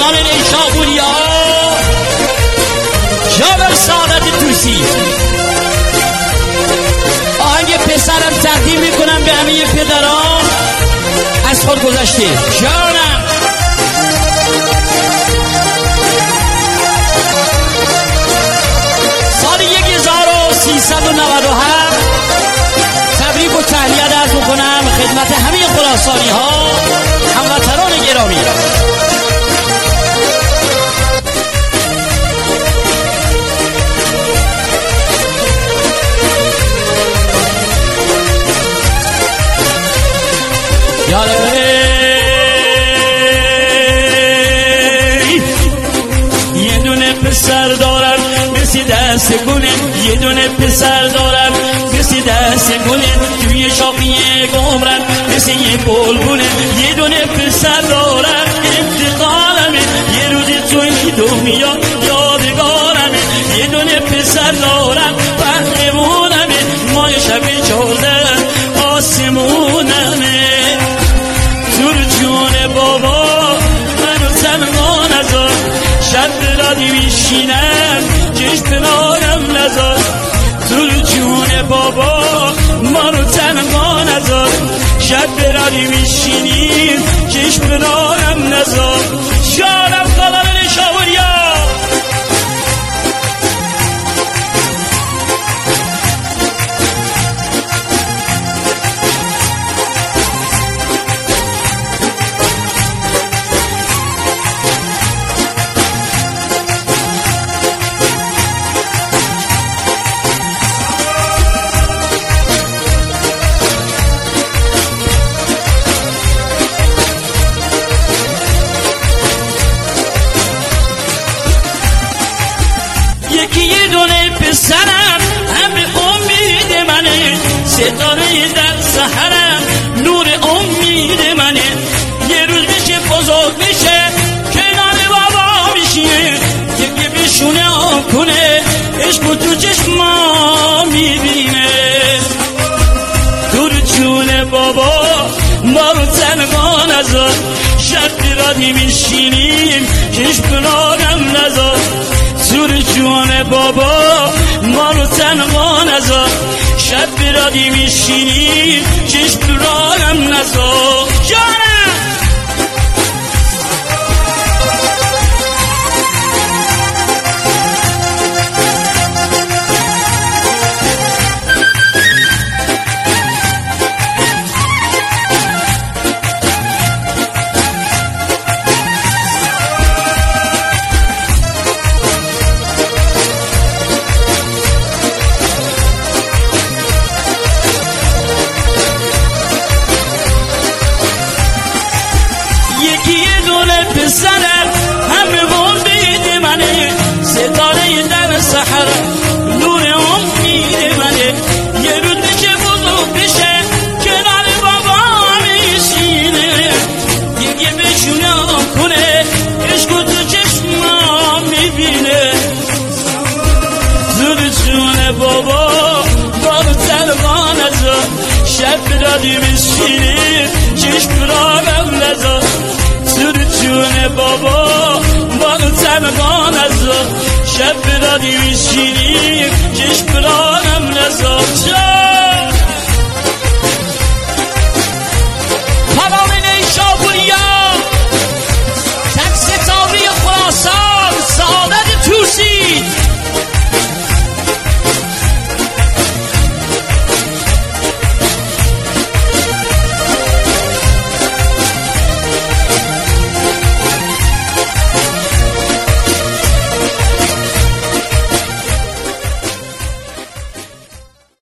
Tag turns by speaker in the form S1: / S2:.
S1: خاندان نیشابوریا جابر سعادت توسی. آهنگ پسرم تقدیم میکنم به همه پدران از خود گذشته. جانم سال 1397 تبریک و تهنیت عرض میکنم خدمت همه خراسانی ها هموطنان گرامی.
S2: یه دونه پسر دارم مثل دست گله، یه دونه پسر دارم مثل دست گله، توی شاخیه گمرن مثل یه بلبله. یه دونه پسر دارم انتقالمه، یه روزی توی دنیا یادگارمه. یه دونه پسر دارم پهلوانمه، ماه شب 14 آسمونمه. دور جون بابا منو تنها نذار، شب برادی میشینم چشم کنارم نذار. دور جون بابا منو تنها نذار، شب برادی میشینیم چشم کنارم نذار. شارم خالم نیشابوریا. یه دونه پسرم همه امید منه، ستاره در سحرم نور امید منه. یه روز بشه بزرگ بشه کنار بابا میشینه، یکی بشونه آب کنه عشق تو چشما میبینه. دور جون بابا ما رو تنها نذار، شب بیرادی میشینیم چشم کنارم نذار. دور جون بابا ما رو تنها نذار، شب برادی میشینیم چشم کنارم نذار. جانم یه دونه پسرم همه امید منه، ستاره در سحر نور امید منه. یه روز بشه بزرگ بشه کنار بابا میشینه، یکی بشونه کنه عشق تو چشما میبینه. زود جون بابا بابا تنها نذار، شب برادی میشینه چشم کنارم نذار. جون بابا ما رو تنها نذار، شب برادی میشینیم